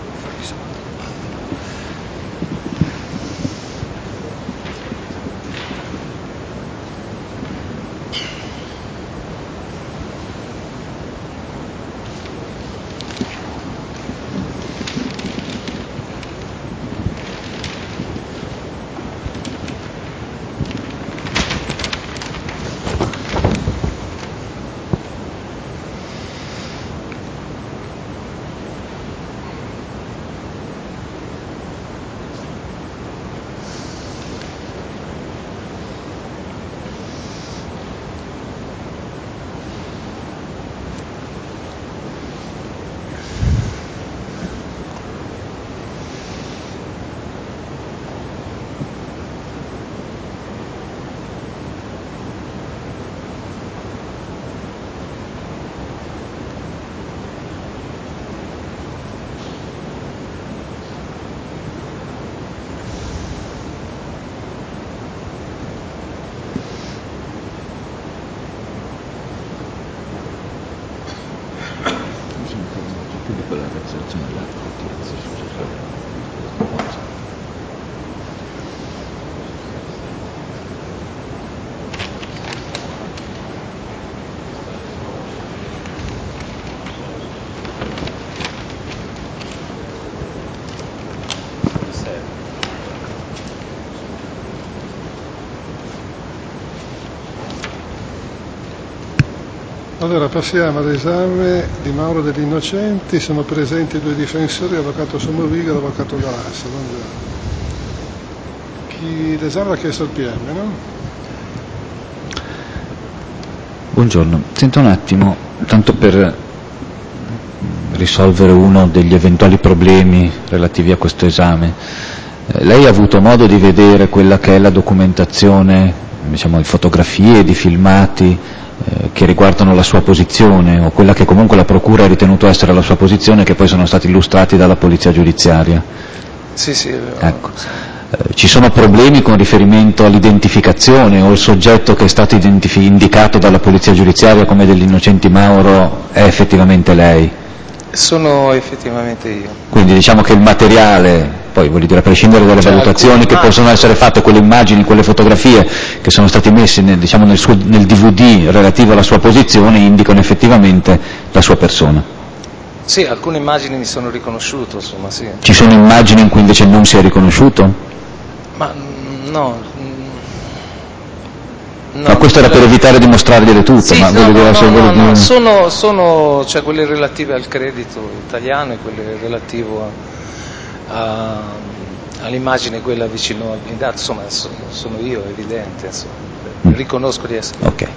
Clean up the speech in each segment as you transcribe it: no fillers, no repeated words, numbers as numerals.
Allora passiamo all'esame di Mauro degli Innocenti. Sono presenti due difensori, l'avvocato Sommoviga e l'avvocato Galassa. L'esame l'ha chiesto il PM, no? Buongiorno, sento un attimo, tanto per risolvere uno degli eventuali problemi relativi a questo esame. Lei ha avuto modo di vedere quella che è la documentazione, diciamo, di fotografie, di filmati che riguardano la sua posizione, o quella che comunque la Procura ha ritenuto essere la sua posizione, che poi sono stati illustrati dalla Polizia Giudiziaria? Sì. Ecco. Ci sono problemi con riferimento all'identificazione, o il soggetto che è stato indicato dalla Polizia Giudiziaria come degli Innocenti Mauro è effettivamente lei? Sono effettivamente io. Quindi diciamo che il materiale, poi voglio dire, a prescindere dalle valutazioni che possono essere fatte, quelle immagini, quelle fotografie che sono state messe nel DVD relativo alla sua posizione, indicano effettivamente la sua persona. Sì, alcune immagini mi sono riconosciuto, insomma, sì. Ci sono immagini in cui invece non si è riconosciuto? Ma no. Ma questo era per evitare di mostrargliele tutte, sì, ma voglio dire, sono cioè quelle relative al credito italiano e quelle relative all'immagine, quella vicino al blindato, insomma, sono io, è evidente, insomma. Riconosco di essere. Ok.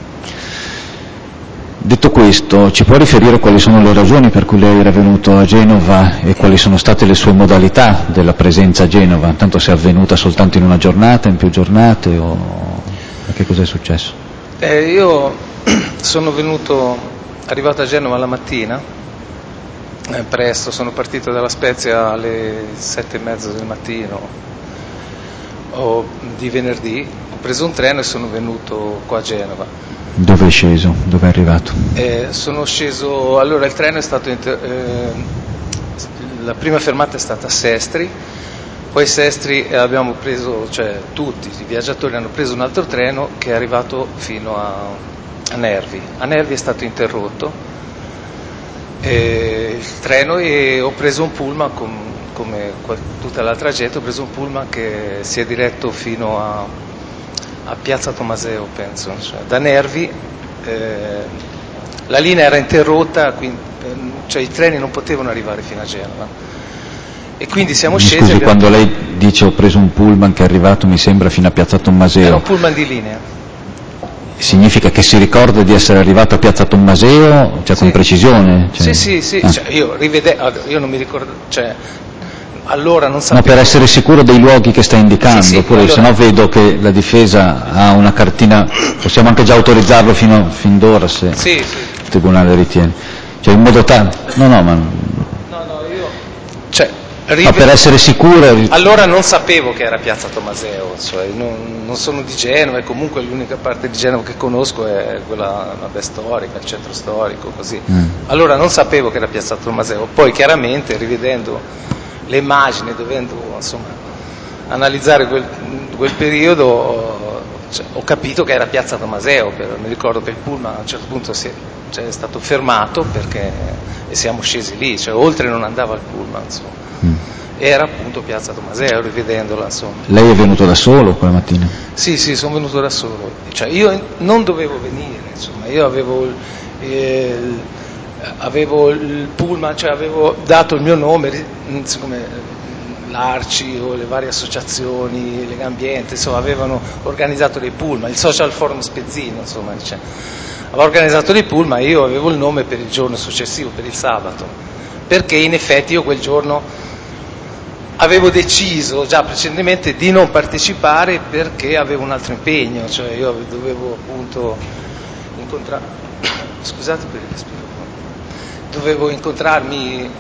Detto questo, ci può riferire quali sono le ragioni per cui lei era venuto a Genova e quali sono state le sue modalità della presenza a Genova? Tanto se è avvenuta soltanto in una giornata, in più giornate, o che cosa è successo? Io sono arrivato a Genova la mattina, presto, sono partito dalla Spezia alle 7:30 del mattino di venerdì, ho preso un treno e sono venuto qua a Genova. Dove è sceso? Dove è arrivato? Sono sceso, allora il treno è stato, la prima fermata è stata a Sestri, poi Sestri abbiamo preso, cioè tutti i viaggiatori hanno preso un altro treno che è arrivato fino a Nervi. A Nervi è stato interrotto il treno e ho preso un pullman come tutta l'altra gente, ho preso un pullman che si è diretto fino a Piazza Tomaseo, penso, cioè, da Nervi. La linea era interrotta, quindi, cioè i treni non potevano arrivare fino a Genova. E quindi siamo scesi. Scusi, quando lei dice ho preso un pullman che è arrivato, mi sembra, fino a Piazza Tommaseo. Era un pullman di linea. Significa che si ricorda di essere arrivato a Piazza Tommaseo, cioè sì, con precisione? Cioè... Sì. Cioè, io non mi ricordo, cioè, allora non sapevo. No, per essere sicuro dei luoghi che sta indicando, sì, oppure allora... se no vedo che la difesa ha una cartina, possiamo anche già autorizzarlo fin d'ora se sì. Il Tribunale ritiene. Cioè in modo tale... Ma per essere sicuro... Allora non sapevo che era Piazza Tommaseo, cioè non sono di Genova e comunque l'unica parte di Genova che conosco è quella storica, il centro storico, così. Allora non sapevo che era Piazza Tommaseo, poi chiaramente rivedendo le immagini, dovendo insomma analizzare quel periodo, cioè, ho capito che era Piazza Tomaseo. Mi ricordo che il pullman a un certo punto è stato fermato e siamo scesi lì, cioè oltre non andava il pullman, insomma. Era appunto Piazza Tomaseo, rivedendola, insomma. Lei è venuto da solo quella mattina? Sì, sono venuto da solo, cioè io non dovevo venire, insomma, io avevo il pullman, cioè avevo dato il mio nome, siccome l'Arci o le varie associazioni, Legambiente, insomma, avevano organizzato dei pullman, il Social Forum Spezzino, insomma, aveva organizzato dei pullman, io avevo il nome per il giorno successivo, per il sabato, perché in effetti io quel giorno avevo deciso già precedentemente di non partecipare perché avevo un altro impegno, cioè io dovevo appunto incontrare, scusate per il respiro, dovevo incontrarmi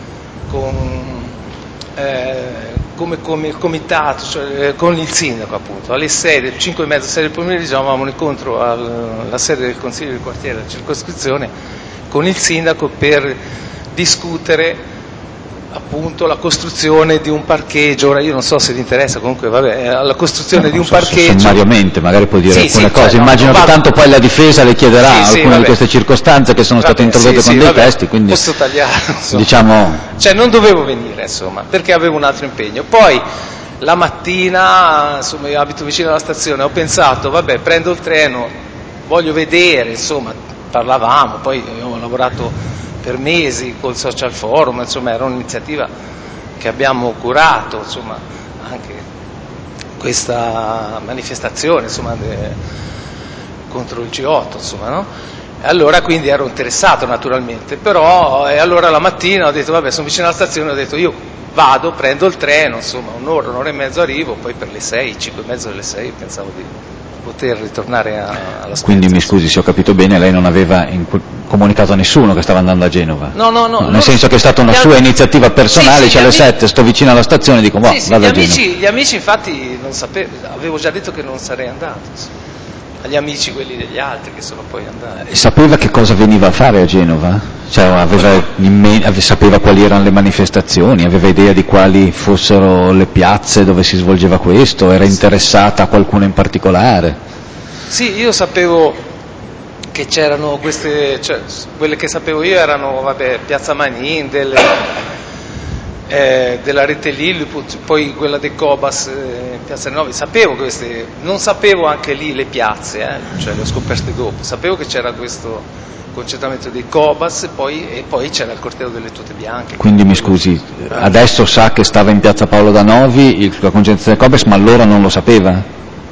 come comitato, cioè con il sindaco appunto, alle 6, 5:30, 6 del pomeriggio avevamo un incontro alla sede del consiglio di quartiere della circoscrizione con il sindaco per discutere appunto la costruzione di un parcheggio. Ora io non so se vi interessa, comunque vabbè, la costruzione di un parcheggio. Sommariamente magari puoi dire alcune cose, cioè, immagino che tanto poi la difesa le chiederà alcune di queste circostanze che sono state introdotte con dei testi, quindi posso tagliare, insomma. Diciamo, cioè non dovevo venire, insomma, perché avevo un altro impegno. Poi la mattina, insomma, io abito vicino alla stazione, ho pensato vabbè, prendo il treno, voglio vedere, insomma, parlavamo, poi ho lavorato per mesi col Social Forum, insomma era un'iniziativa che abbiamo curato, insomma, anche questa manifestazione, insomma, contro il G8, insomma, no? E allora quindi ero interessato naturalmente, però e allora la mattina ho detto vabbè, sono vicino alla stazione, ho detto io vado, prendo il treno, insomma, un'ora e mezzo arrivo, poi per le 6, 5:30 delle 6 pensavo di poter ritornare alla stazione. Quindi mi scusi se ho capito bene, lei non aveva comunicato a nessuno che stava andando a Genova? No. Nel senso che è stata una sua iniziativa personale, cioè alle 7 sto vicino alla stazione e dico vado a Genova. Gli amici infatti non sapevo, avevo già detto che non sarei andato, insomma. Agli amici quelli degli altri che sono poi andati. Sapeva che cosa veniva a fare a Genova? Cioè sapeva quali erano le manifestazioni, aveva idea di quali fossero le piazze dove si svolgeva questo, era interessata a qualcuno in particolare? Sì, io sapevo che c'erano queste, cioè quelle che sapevo io erano vabbè, Piazza Manin, della rete Lilliput, poi quella dei Cobas, Piazza Novi, sapevo queste, non sapevo anche lì le piazze, cioè le ho scoperte dopo, sapevo che c'era questo concentramento dei Cobas e poi c'era il corteo delle tute bianche. Quindi mi scusi, adesso sa che stava in Piazza Paolo da Novi, la concentrazione dei Cobas, ma allora non lo sapeva?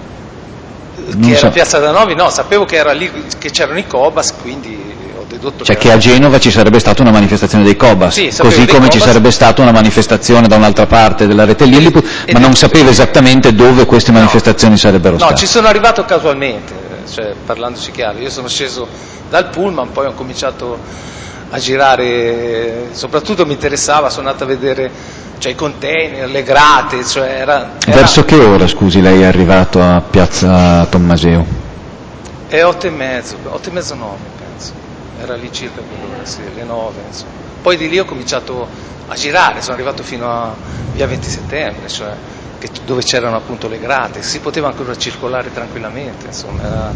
Che era Piazza da Novi? No, sapevo che era lì, che c'erano i Cobas, quindi ho dedotto che a Genova ci sarebbe stata una manifestazione dei Cobas, sì, così come ci sarebbe stata una manifestazione da un'altra parte della rete Lilliput, ma non sapeva esattamente dove queste manifestazioni sarebbero state. No, ci sono arrivato casualmente, cioè parlandoci chiaro, io sono sceso dal pullman, poi ho cominciato a girare, soprattutto mi interessava, sono andato a vedere i container, le grate, cioè Verso che ora, scusi, lei è arrivato a Piazza Tommaseo? È 8:30, 9 penso, era lì circa quell'ora, sì, le 9, insomma. Poi di lì ho cominciato a girare, sono arrivato fino a via 20 settembre, cioè dove c'erano appunto le grate, si poteva ancora circolare tranquillamente, insomma.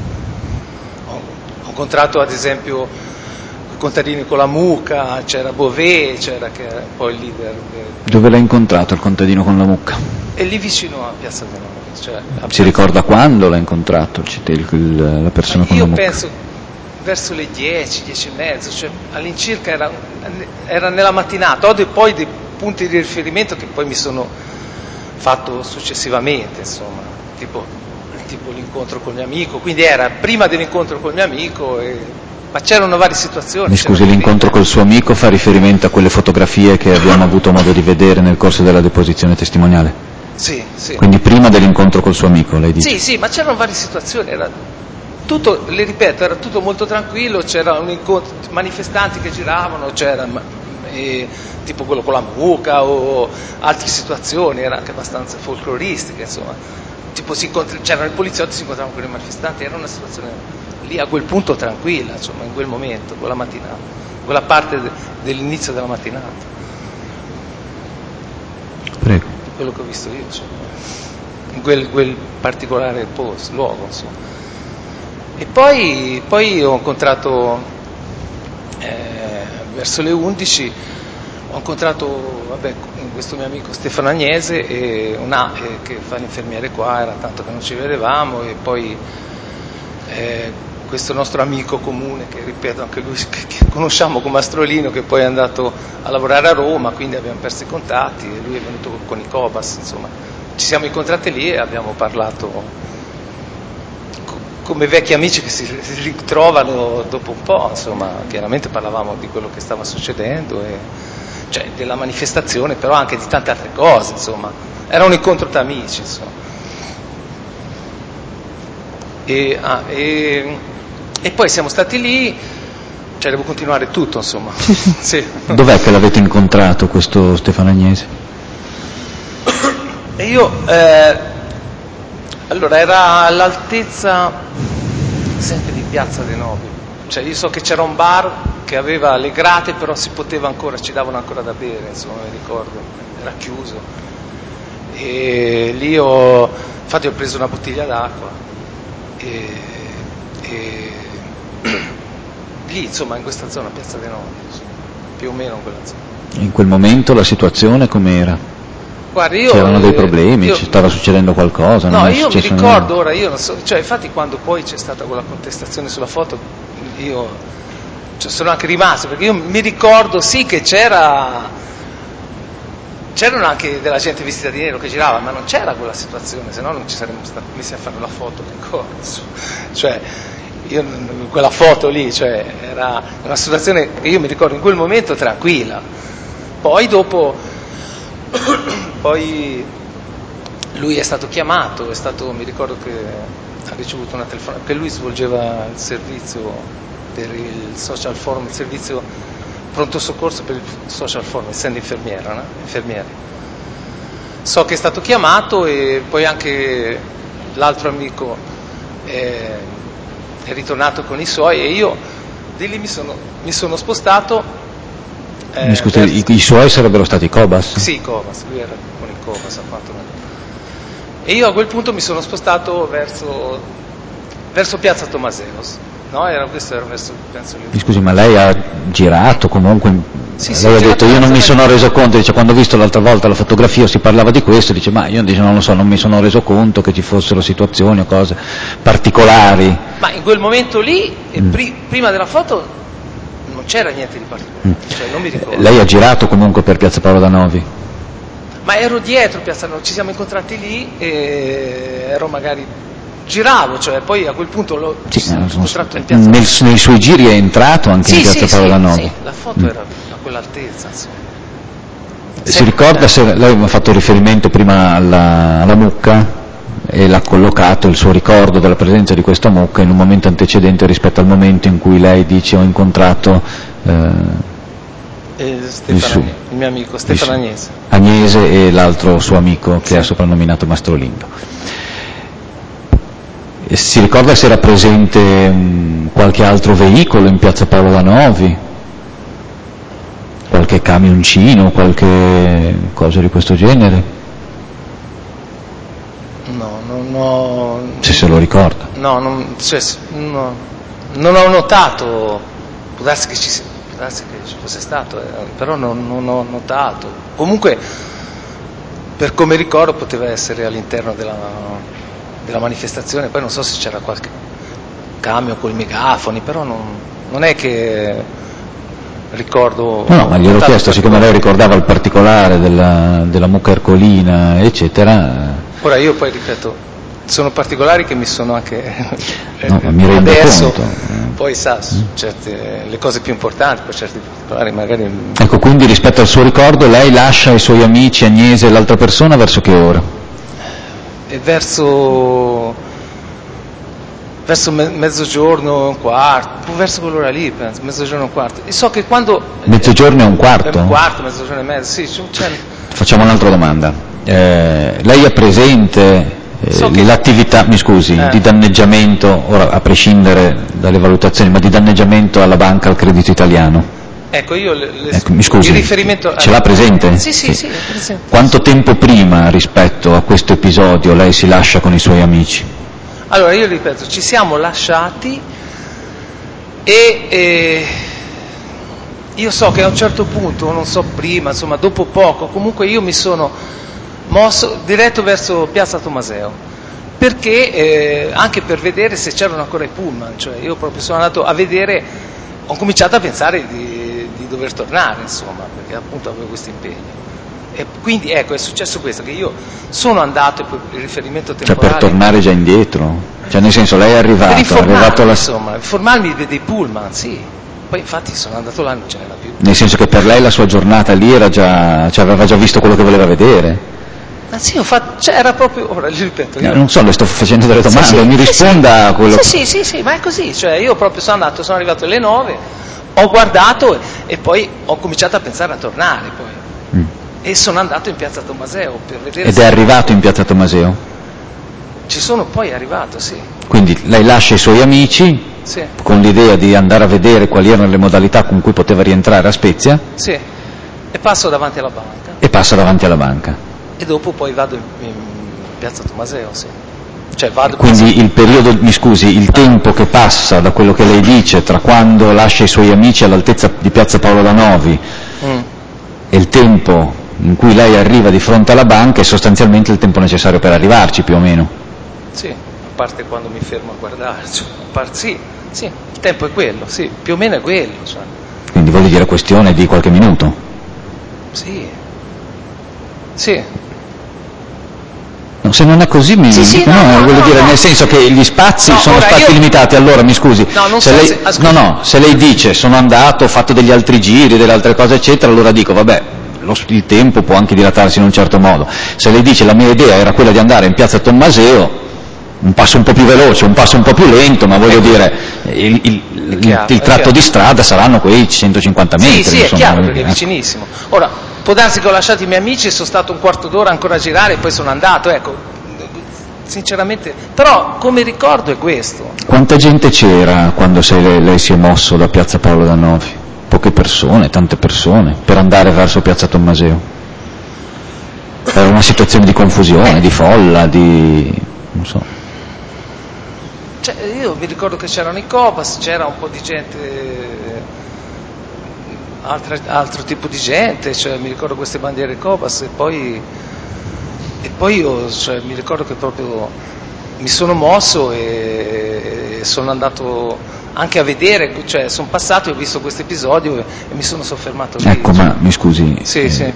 Ho incontrato ad esempio contadini con la mucca, c'era Bové, c'era che era poi il leader. Dove l'ha incontrato il contadino con la mucca? È lì vicino a Piazza De Novi. Cioè si ricorda quando l'ha incontrato la persona con la mucca? Io penso verso le 10, 10:30, cioè all'incirca era nella mattinata. Ho poi dei punti di riferimento che poi mi sono fatto successivamente, insomma, tipo l'incontro con il mio amico, quindi era prima dell'incontro con il mio amico ma c'erano varie situazioni. Mi scusi, l'incontro col suo amico fa riferimento a quelle fotografie che abbiamo avuto modo di vedere nel corso della deposizione testimoniale? Sì. Quindi prima dell'incontro col suo amico, lei dice? Sì, ma c'erano varie situazioni, era tutto, le ripeto, era tutto molto tranquillo, c'era un incontro, manifestanti che giravano, c'era tipo quello con la mucca o altre situazioni, era anche abbastanza folcloristiche, insomma. Tipo c'erano i poliziotti, si incontravano con i manifestanti, era una situazione lì a quel punto tranquilla, insomma, in quel momento, quella mattinata, quella parte dell'inizio della mattinata. Prego. di quello che ho visto io, cioè, in quel particolare luogo, insomma. E poi ho incontrato verso le 11 ho incontrato questo mio amico Stefano Agnese che fa l'infermiere qua, era tanto che non ci vedevamo, e poi questo nostro amico comune, che ripeto anche lui, che conosciamo come Astrolino, che poi è andato a lavorare a Roma, quindi abbiamo perso i contatti, e lui è venuto con i Cobas, insomma. Ci siamo incontrati lì e abbiamo parlato come vecchi amici che si ritrovano dopo un po', insomma. Chiaramente parlavamo di quello che stava succedendo, cioè della manifestazione, però anche di tante altre cose, insomma. Era un incontro tra amici, insomma. E poi siamo stati lì, cioè devo continuare tutto, insomma. Sì. Dov'è che l'avete incontrato, questo Stefano Agnese? E io, allora, era all'altezza sempre di Piazza dei Novi, cioè io so che c'era un bar che aveva le grate, però si poteva ancora, ci davano ancora da bere, insomma, mi ricordo, era chiuso, e lì infatti ho preso una bottiglia d'acqua, e lì, insomma, in questa zona, Piazza dei Novi, insomma, più o meno in quella zona. In quel momento la situazione com'era? Guarda, c'erano dei problemi, ci stava succedendo qualcosa? No, io mi ricordo ora, io non so, cioè infatti quando poi c'è stata quella contestazione sulla foto, io sono anche rimasto, perché io mi ricordo sì che c'erano anche della gente vestita di nero che girava, ma non c'era quella situazione, se no non ci saremmo stati messi a fare la foto, cioè io quella foto lì, cioè era una situazione che io mi ricordo in quel momento tranquilla. Poi dopo lui è stato chiamato, mi ricordo che ha ricevuto una telefonata, che lui svolgeva il servizio per il social forum, il servizio pronto soccorso per il social forum, essendo infermiera, no? Infermiere. So che è stato chiamato, e poi anche l'altro amico è ritornato con i suoi, e io di lì mi sono spostato. Mi scusi, i suoi sarebbero stati i Cobas? Sì, i Cobas, lui era con i Cobas a quanto mi. E io a quel punto mi sono spostato verso Piazza Tomaseos, no? Questo era verso, penso lì. Mi scusi, ma lei ha girato comunque? Sì, lei ha detto, io non mi sono reso conto, dice, quando ho visto l'altra volta la fotografia si parlava di questo, dice, ma io non lo so, non mi sono reso conto che ci fossero situazioni o cose particolari. Ma in quel momento lì, prima della foto, non c'era niente di particolare, cioè non mi ricordo. Lei ha girato comunque per Piazza Paolo da Novi? Ma ero dietro Piazza Novi, ci siamo incontrati lì, e giravo, cioè poi a quel punto l'ho incontrato in Piazza Novi. Nei suoi giri è entrato anche in Piazza Paolo da Novi? Sì, la foto era a quell'altezza, insomma. Si ricorda se lei mi ha fatto riferimento prima alla mucca, e l'ha collocato il suo ricordo della presenza di questa mucca in un momento antecedente rispetto al momento in cui lei dice ho incontrato il mio amico Stefano Agnese e l'altro suo amico che ha soprannominato Mastrolindo. E si ricorda se era presente qualche altro veicolo in Piazza Paolo da Novi? Qualche camioncino, qualche cosa di questo genere? No. Se lo ricorda. No, non ho notato, può darsi che ci fosse stato, però non ho notato. Comunque, per come ricordo, poteva essere all'interno della manifestazione, poi non so se c'era qualche camion con i megafoni, però non è che ricordo. No, ma gliel'ho chiesto, siccome lei ricordava il particolare della mucca ercolina, eccetera. Ora io poi ripeto, sono particolari che mi sono anche no, ma mi rendo adesso conto. Poi sa, le cose più importanti, per certi particolari magari. Ecco, quindi rispetto al suo ricordo lei lascia i suoi amici, Agnese e l'altra persona verso che ora? E verso mezzogiorno e un quarto, verso quell'ora lì, penso, mezzogiorno e un quarto. E so che quando. Mezzogiorno e un quarto? Un quarto, mezzogiorno e mezzo, sì. Facciamo un'altra domanda. Lei è presente l'attività, mi scusi, di danneggiamento, ora a prescindere dalle valutazioni, ma di danneggiamento alla banca, al Credito Italiano? Ecco, io mi scusi, il riferimento... ce l'ha presente? Sì, è presente. Quanto tempo prima rispetto a questo episodio lei si lascia con i suoi amici? Allora, io ripeto, ci siamo lasciati e io so che a un certo punto, non so prima, insomma dopo poco, comunque io mi sono mosso diretto verso Piazza Tomaseo, perché anche per vedere se c'erano ancora i pullman, cioè io proprio sono andato a vedere, ho cominciato a pensare di dover tornare, insomma, perché appunto avevo questo impegno. E quindi ecco, è successo questo, che io sono andato, il riferimento temporale... Cioè per tornare già indietro? Cioè nel senso, lei è arrivato... Per informarmi, arrivato alla... insomma, informarmi dei pullman, sì. Poi infatti sono andato là e non ce n'era più. Nel senso che per lei la sua giornata lì era già... cioè aveva già visto quello che voleva vedere? Ma sì, ho fatto, cioè era proprio, ora gli ripeto... Io... non so, le sto facendo delle domande, mi risponda a quello... Sì, ma è così, cioè io proprio sono arrivato alle 9, ho guardato e poi ho cominciato a pensare a tornare poi. E sono andato in Piazza Tomaseo per vedere... Ed è arrivato in Piazza Tomaseo? Ci sono poi arrivato, sì. Quindi lei lascia i suoi amici, sì, con l'idea di andare a vedere quali erano le modalità con cui poteva rientrare a Spezia? Sì, e passo davanti alla banca. E dopo poi vado in Piazza Tomaseo, sì. Cioè vado... Quindi il periodo, mi scusi, il tempo che passa da quello che lei dice tra quando lascia i suoi amici all'altezza di Piazza Paolo da Novi e il tempo in cui lei arriva di fronte alla banca è sostanzialmente il tempo necessario per arrivarci, più o meno? Sì, a parte quando mi fermo a guardare, cioè, sì, il tempo è quello, sì, più o meno è quello. Cioè. Quindi voglio dire questione di qualche minuto? Sì. No, se non è così voglio dire, nel senso che gli spazi sono stati limitati, allora mi scusi, se lei dice sono andato, ho fatto degli altri giri, delle altre cose eccetera, allora dico vabbè, il tempo può anche dilatarsi in un certo modo. Se lei dice la mia idea era quella di andare in Piazza Tommaseo, un passo un po' più veloce, un passo un po' più lento, ma voglio dire, il tratto di strada saranno quei 150 metri. Sì, insomma, è chiaro, perché è vicinissimo. Ora, può darsi che ho lasciato i miei amici e sono stato un quarto d'ora ancora a girare e poi sono andato, ecco, sinceramente, però come ricordo è questo. Quanta gente c'era quando lei si è mosso da Piazza Paolo da Novi? Poche persone, tante persone, per andare verso Piazza Tommaseo? Era una situazione di confusione, di folla, non so. Cioè, io mi ricordo che c'erano i Copas, c'era un po' di gente, altro tipo di gente, cioè mi ricordo queste bandiere Copas e poi io, cioè, mi ricordo che proprio mi sono mosso e sono andato anche a vedere, cioè sono passato e ho visto questo episodio e mi sono soffermato lì. Ecco, cioè. Ma mi scusi. Sì.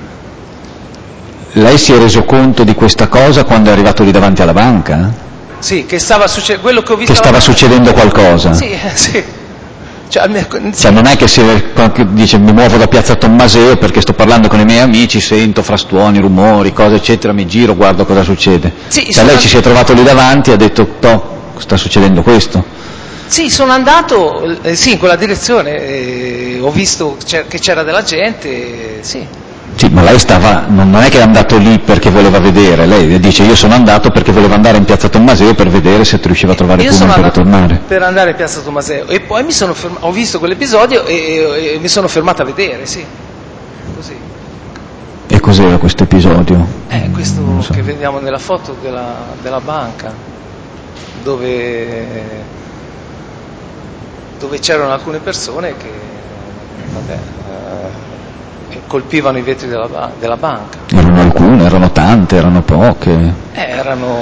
Lei si è reso conto di questa cosa quando è arrivato lì davanti alla banca? Sì, che stava succedendo, quello che ho visto... Che stava succedendo qualcosa? Sì. Cioè non è che dice mi muovo da Piazza Tommaseo perché sto parlando con i miei amici, sento frastuoni, rumori, cose eccetera, mi giro, guardo cosa succede. Sì, lei ci si è trovato lì davanti e ha detto sta succedendo questo? Sì, sono andato in quella direzione, ho visto che c'era della gente, sì. Sì, ma lei non è che è andato lì perché voleva vedere, lei dice io sono andato perché volevo andare in Piazza Tommaseo per vedere se riusciva a trovare pullman per ritornare. Per andare in Piazza Tommaseo e poi ho visto quell'episodio e mi sono fermato a vedere, sì, così. E cos'era questo episodio? Questo che vediamo nella foto della banca, dove c'erano alcune persone che, colpivano i vetri della banca. Erano alcune, erano tante, erano poche? Erano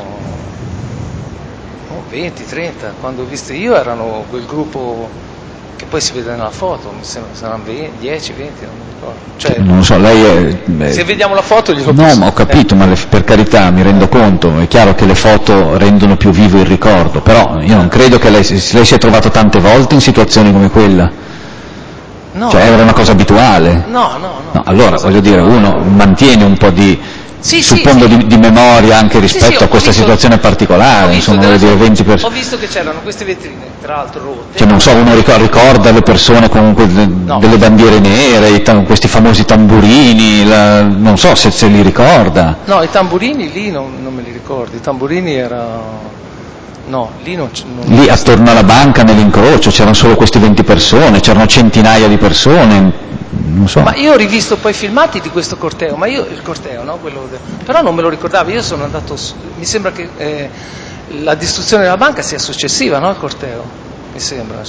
20, 30, quando ho visto io erano quel gruppo che poi si vede nella foto, mi sembra saranno 10, 20, non mi ricordo. Cioè, non so, lei è... Se vediamo la foto glielo No, ma ho capito, ma per carità, mi rendo conto, è chiaro che le foto rendono più vivo il ricordo, però io non credo che lei si è trovato tante volte in situazioni come quella. No, cioè era una cosa abituale? No. Allora voglio dire, uno mantiene un po' di di memoria anche rispetto a questa situazione particolare, insomma, voglio dire, 20 Ho visto che c'erano queste vetrine, tra l'altro rotte. Cioè non so, uno ricorda le persone con delle bandiere nere, questi famosi tamburini, non so se li ricorda. No, i tamburini lì non me li ricordo, i tamburini No, lì non Lì attorno alla banca, nell'incrocio, c'erano solo queste 20 persone, c'erano centinaia di persone, non so. Ma io ho rivisto poi filmati di questo corteo, ma io il corteo, no? Però non me lo ricordavo, io sono andato, mi sembra che la distruzione della banca sia successiva, no? Al corteo, mi sembra.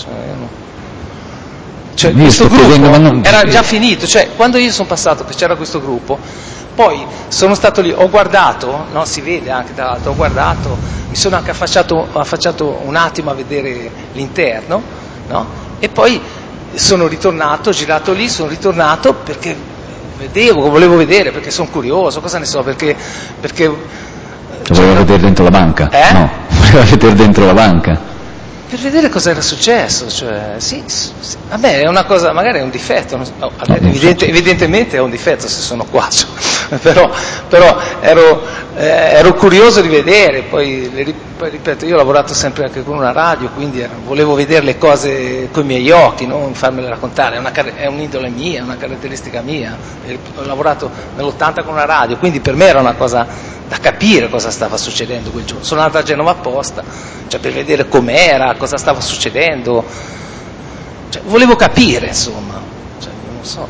Cioè questo gruppo era già finito, cioè quando io sono passato che c'era questo gruppo, poi sono stato lì, ho guardato, no? Si vede anche tra l'altro, ho guardato, mi sono anche affacciato un attimo a vedere l'interno, no? E poi sono ritornato, ho girato lì, sono ritornato perché volevo vedere, perché sono curioso, cosa ne so, perché voleva vedere dentro la banca? No, voleva vedere dentro la banca. Per vedere cosa era successo, cioè, sì, a me è una cosa, magari è un difetto, evidentemente è un difetto se sono qua, cioè, però ero curioso di vedere, poi ripeto, io ho lavorato sempre anche con una radio, quindi volevo vedere le cose con i miei occhi, non farmele raccontare, è un'indole mia, è una caratteristica mia, ho lavorato nell'80 con una radio, quindi per me era una cosa da capire cosa stava succedendo quel giorno. Sono andato a Genova apposta, cioè per vedere com'era, cosa stava succedendo, cioè, volevo capire, insomma, cioè, non so,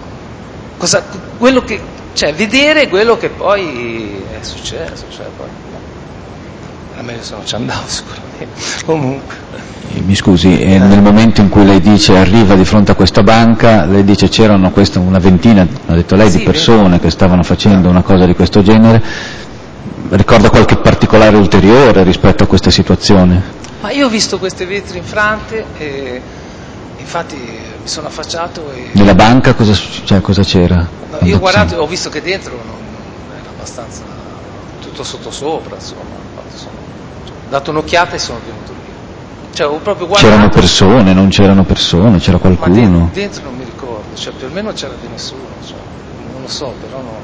vedere quello che poi è successo, cioè, poi, a me se non ci andavo sicuramente, comunque. Mi scusi, nel momento in cui lei dice arriva di fronte a questa banca, lei dice c'erano una ventina, ha detto lei, di persone che stavano facendo una cosa di questo genere. Ricorda qualche particolare ulteriore rispetto a questa situazione? Ma io ho visto queste vetri infrante e infatti mi sono affacciato e... Nella banca cosa c'era? No, io ho guardato e ho visto che dentro non era abbastanza tutto sottosopra, insomma, ho dato un'occhiata e sono venuto via. Cioè, ho proprio guardato... C'erano persone, non c'erano persone, c'era qualcuno? Ma dentro non mi ricordo, cioè per me non c'era di nessuno, cioè, non lo so, però no.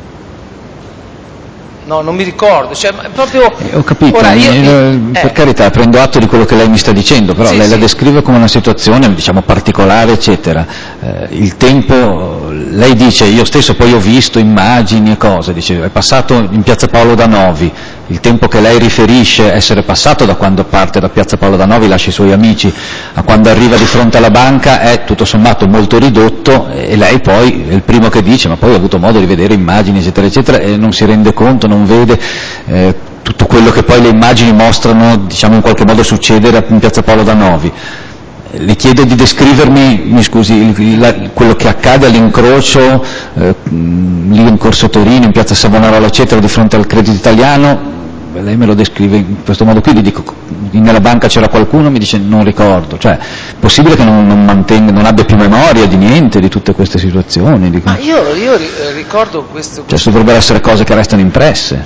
No, non mi ricordo, cioè proprio... Ho capito, ora per carità, prendo atto di quello che lei mi sta dicendo, però lei la descrive come una situazione, diciamo, particolare, eccetera. Il tempo, lei dice, io stesso poi ho visto immagini e cose, dice, è passato in Piazza Paolo da Novi, il tempo che lei riferisce essere passato da quando parte da Piazza Paolo da Novi, lascia i suoi amici, a quando arriva di fronte alla banca è tutto sommato molto ridotto, e lei poi è il primo che dice, ma poi ho avuto modo di vedere immagini, eccetera, eccetera, e non si rende conto, non vede tutto quello che poi le immagini mostrano, diciamo, in qualche modo succedere in Piazza Paolo da Novi. Le chiedo di descrivermi, mi scusi, quello che accade all'incrocio, lì in Corso Torino, in Piazza Savonarola, eccetera, di fronte al Credito Italiano. Lei me lo descrive in questo modo qui, gli dico, nella banca c'era qualcuno, mi dice non ricordo, cioè è possibile che non abbia più memoria di niente, di tutte queste situazioni? Dico. Ma io ricordo questo... Cioè dovrebbero essere cose che restano impresse.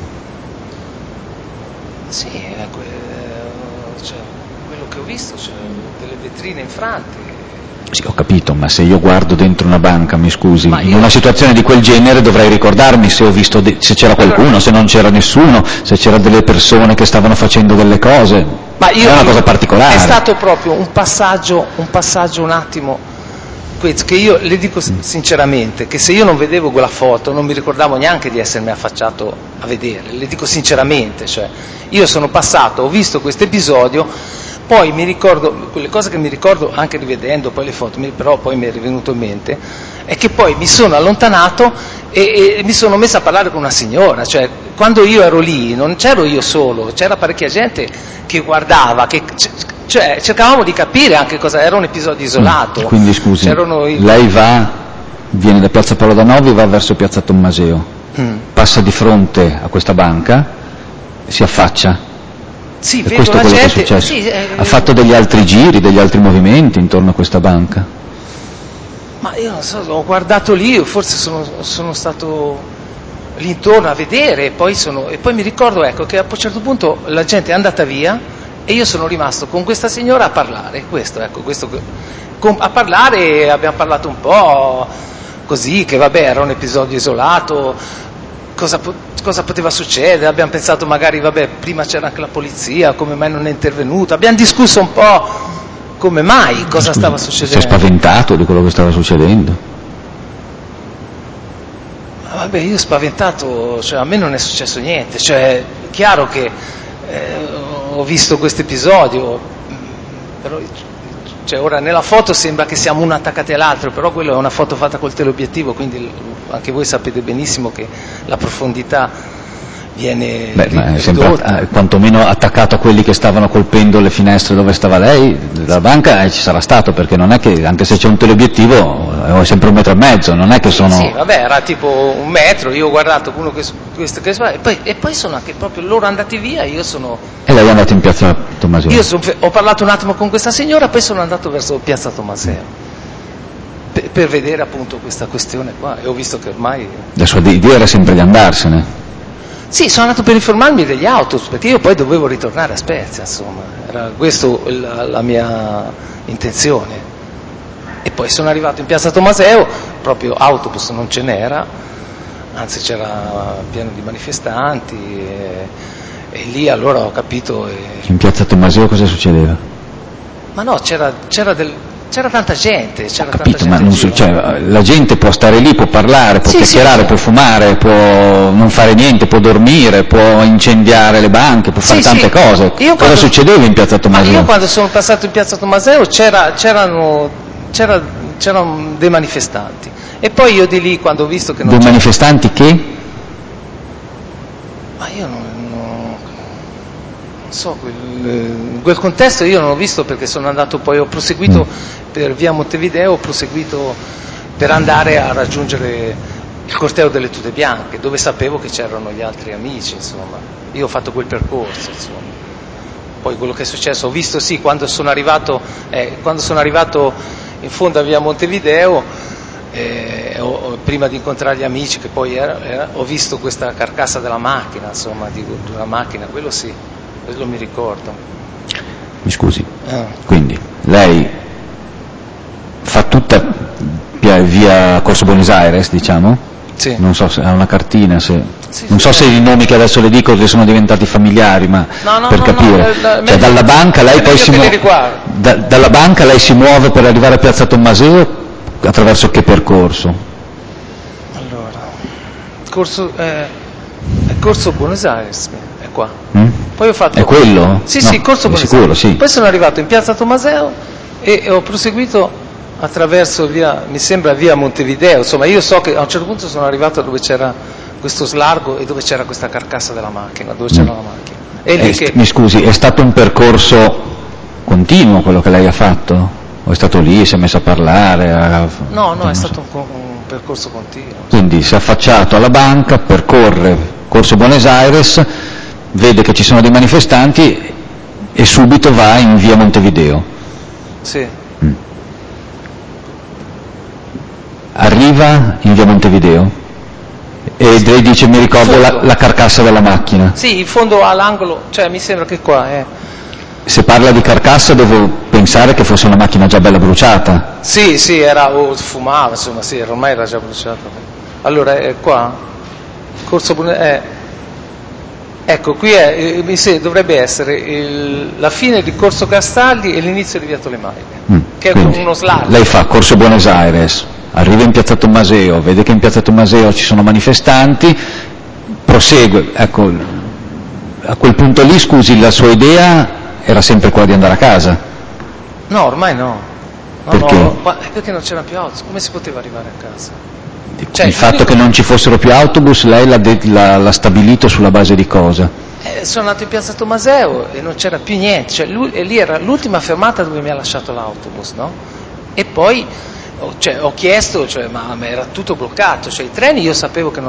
Sì, cioè, quello che ho visto, cioè, delle vetrine infrante. Sì, ho capito, ma se io guardo dentro una banca, mi scusi, in una situazione di quel genere dovrei ricordarmi se ho visto se c'era qualcuno, se non c'era nessuno, se c'era delle persone che stavano facendo delle cose. Ma è una cosa particolare. È stato proprio un passaggio un attimo, che io le dico sinceramente, che se io non vedevo quella foto non mi ricordavo neanche di essermi affacciato a vedere, le dico sinceramente, cioè io sono passato, ho visto questo episodio. Poi mi ricordo, quelle cose che mi ricordo anche rivedendo poi le foto, però poi mi è rivenuto in mente, è che poi mi sono allontanato e mi sono messo a parlare con una signora, cioè quando io ero lì non c'ero io solo, c'era parecchia gente che guardava, cioè cercavamo di capire anche cosa era un episodio isolato. Quindi scusi, lei viene da Piazza Paolo da Novi e va verso Piazza Tommaseo, passa di fronte a questa banca, si affaccia. Sì, e questo è quello gente, che è successo. Sì, ha fatto degli altri giri, degli altri movimenti intorno a questa banca? Ma io non so, ho guardato lì, forse sono stato lì intorno a vedere e poi mi ricordo, ecco, che a un certo punto la gente è andata via e io sono rimasto con questa signora a parlare, a parlare, e abbiamo parlato un po' così, che vabbè era un episodio isolato, cosa poteva succedere, abbiamo pensato magari, vabbè, prima c'era anche la polizia, come mai non è intervenuta, abbiamo discusso un po' come mai, cosa stava succedendo. Si è spaventato di quello che stava succedendo? Ma vabbè, io spaventato, cioè a me non è successo niente, cioè chiaro che ho visto questo episodio, però cioè, ora nella foto sembra che siamo uno attaccati all'altro, però quella è una foto fatta col teleobiettivo, quindi anche voi sapete benissimo che la profondità viene ma è sempre quantomeno attaccato a quelli che stavano colpendo le finestre dove stava lei. La banca ci sarà stato, perché non è che, anche se c'è un teleobiettivo, è sempre 1,5 metri, non è che sono... Sì, vabbè, era tipo 1 metro, io ho guardato uno che e poi sono anche proprio loro andati via, io sono... E lei è andato in piazza Tommaseo? Io ho parlato un attimo con questa signora, poi sono andato verso piazza Tommaseo per vedere appunto questa questione qua, e ho visto che ormai... La sua idea era sempre di andarsene? Sì, sono andato per informarmi degli autobus, perché io poi dovevo ritornare a Spezia, insomma, era questa la mia intenzione. E poi sono arrivato in piazza Tommaseo, proprio autobus non ce n'era, anzi c'era pieno di manifestanti, e lì allora ho capito... In piazza Tommaseo cosa succedeva? Ma no, c'era tanta gente, Ho capito, ma la gente può stare lì, può parlare, può chiacchierare, sì. può fumare, può non fare niente, può dormire, può incendiare le banche, può fare tante cose. Cosa succedeva in piazza Tommaseo? Io quando sono passato in piazza Tommaseo c'erano dei manifestanti, e poi io di lì, quando ho visto che non dei manifestanti che? Ma io non so, quel contesto io non ho visto, perché sono andato, poi ho proseguito per via Montevideo, ho proseguito per andare a raggiungere il corteo delle tute bianche, dove sapevo che c'erano gli altri amici, insomma. Io ho fatto quel percorso, insomma. Poi quello che è successo, ho visto quando sono arrivato in fondo a via Montevideo, prima di incontrare gli amici, che poi ho visto questa carcassa della macchina, insomma, di una macchina, quello sì, quello mi ricordo. Mi scusi, quindi lei fa tutta via Corso Buenos Aires, diciamo? Sì. Non so se ha una cartina, non so sì. se i nomi che adesso le dico le sono diventati familiari, ma per capire. Cioè, dalla banca lei poi dalla banca lei si muove per arrivare a piazza Tommaseo attraverso che percorso? Allora, Corso Buenos Aires, è qua. Poi ho fatto... È quello? Sì, Corso Buenos Aires. Sì. Poi sono arrivato in piazza Tommaseo e ho proseguito attraverso mi sembra via Montevideo, insomma. Io so che a un certo punto sono arrivato dove c'era questo slargo e dove c'era questa carcassa della macchina, dove c'era la macchina. Mi scusi, è stato un percorso continuo quello che lei ha fatto? O è stato lì, si è messo a parlare? No, è stato un percorso continuo. Quindi si è affacciato alla banca, percorre Corso Buenos Aires, vede che ci sono dei manifestanti e subito va in via Montevideo. Sì. Arriva in via Montevideo e lei dice, mi ricordo la carcassa della macchina. Sì, in fondo all'angolo, cioè mi sembra che qua è. Se parla di carcassa devo pensare che fosse una macchina già bella bruciata. Sì, fumava, insomma, sì, ormai era già bruciata. Allora è qua, Corso ecco, qui dovrebbe essere la fine di Corso Castaldi e l'inizio di via Tolemaica, che quindi, è uno slargo. Lei fa Corso Buenos Aires, arriva in piazza Tommaseo, vede che in piazza Tommaseo ci sono manifestanti, prosegue, ecco, a quel punto lì, scusi, la sua idea era sempre quella di andare a casa? No, ormai no. Perché? No, perché non c'era più autobus, come si poteva arrivare a casa? Il fatto che non ci fossero più autobus lei l'ha stabilito sulla base di cosa? Sono andato in piazza Tommaseo e non c'era più niente, e lì era l'ultima fermata dove mi ha lasciato l'autobus, no? E poi ho chiesto, ma era tutto bloccato, i treni io sapevo che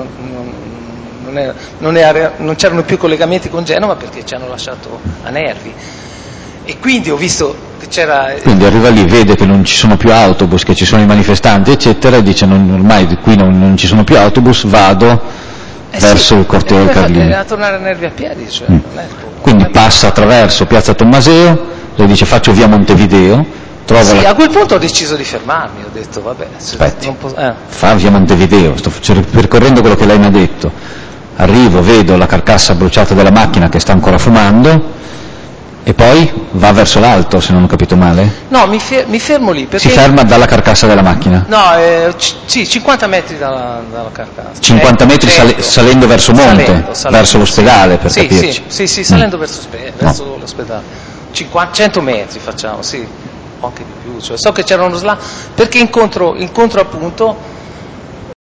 non c'erano più collegamenti con Genova perché ci hanno lasciato a Nervi, e quindi ho visto che c'era... Quindi arriva lì, vede che non ci sono più autobus, che ci sono i manifestanti eccetera, e dice ormai qui non ci sono più autobus, vado verso il corteo del Carlino. A tornare a Nervi a piedi, Quindi passa attraverso piazza Tommaseo, lei dice faccio via Montevideo, a quel punto ho deciso di fermarmi, ho detto vabbè, fa via Montevideo, sto percorrendo quello che lei mi ha detto, arrivo, vedo la carcassa bruciata della macchina che sta ancora fumando, E poi va verso l'alto, se non ho capito male? No, mi fermo lì. Perché... Si ferma dalla carcassa della macchina? No, sì, 50 metri dalla carcassa. 50 metri salendo verso monte, verso l'ospedale, per capirci. Sì, salendo verso l'ospedale. 100 metri facciamo, sì, o anche di più. Cioè, so che c'era uno slalom, perché incontro appunto